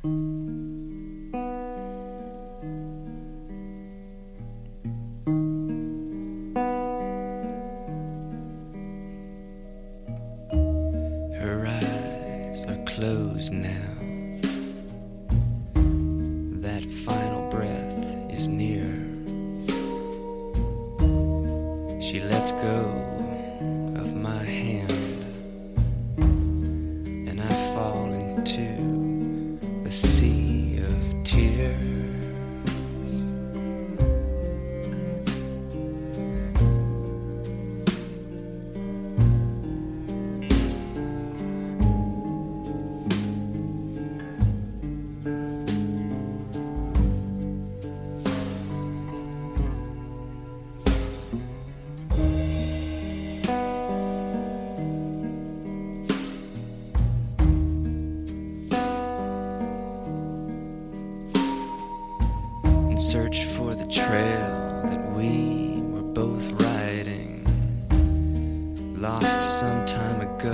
Her eyes are closed now. That final breath is near. She lets go of my hand, and I fall into the sea of tears. Search for the trail that we were both riding, lost some time ago.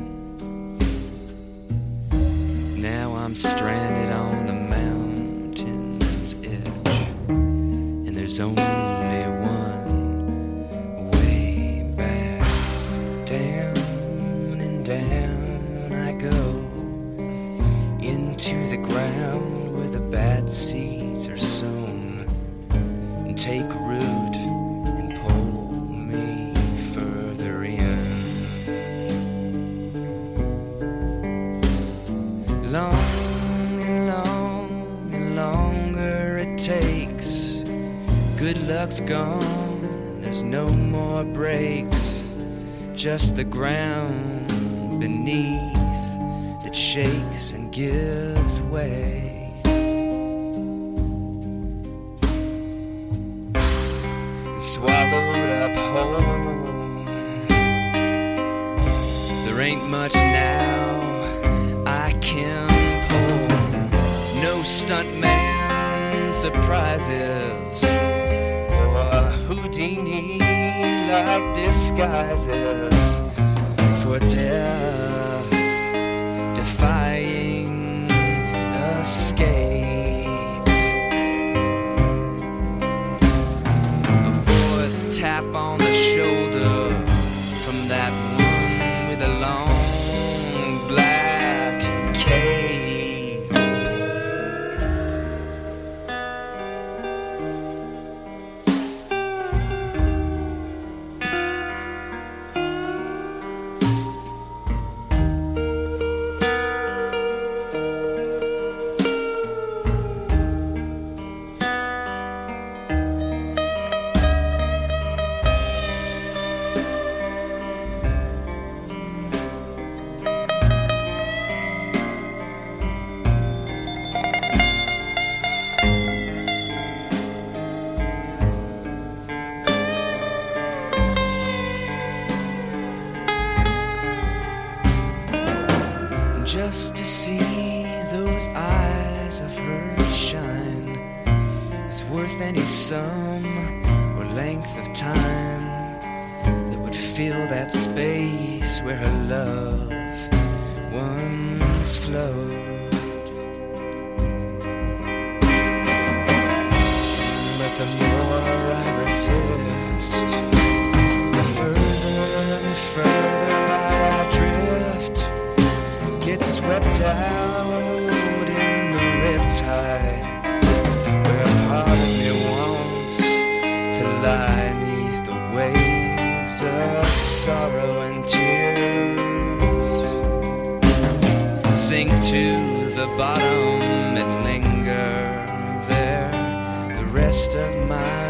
Now I'm stranded on the mountain's edge, and there's only one way back. Down and down I go, into the ground where the bad seeds are sown. Take root and pull me further in. Long and longer it takes. Good luck's gone and there's no more breaks. Just the ground beneath that shakes and gives way. Swallowed up whole. There ain't much now I can pull. No stuntman surprises or Houdini-like disguises for death defying escape. Tap on the shoulder from that one with a long black cape. Just to see those eyes of hers shine is worth any sum or length of time that would fill that space where her love once flowed. But the more I resist, the further and further I drift. Get swept out in the riptide, where a part of me wants to lie neath the waves of sorrow and tears. Sink to the bottom and linger there the rest of my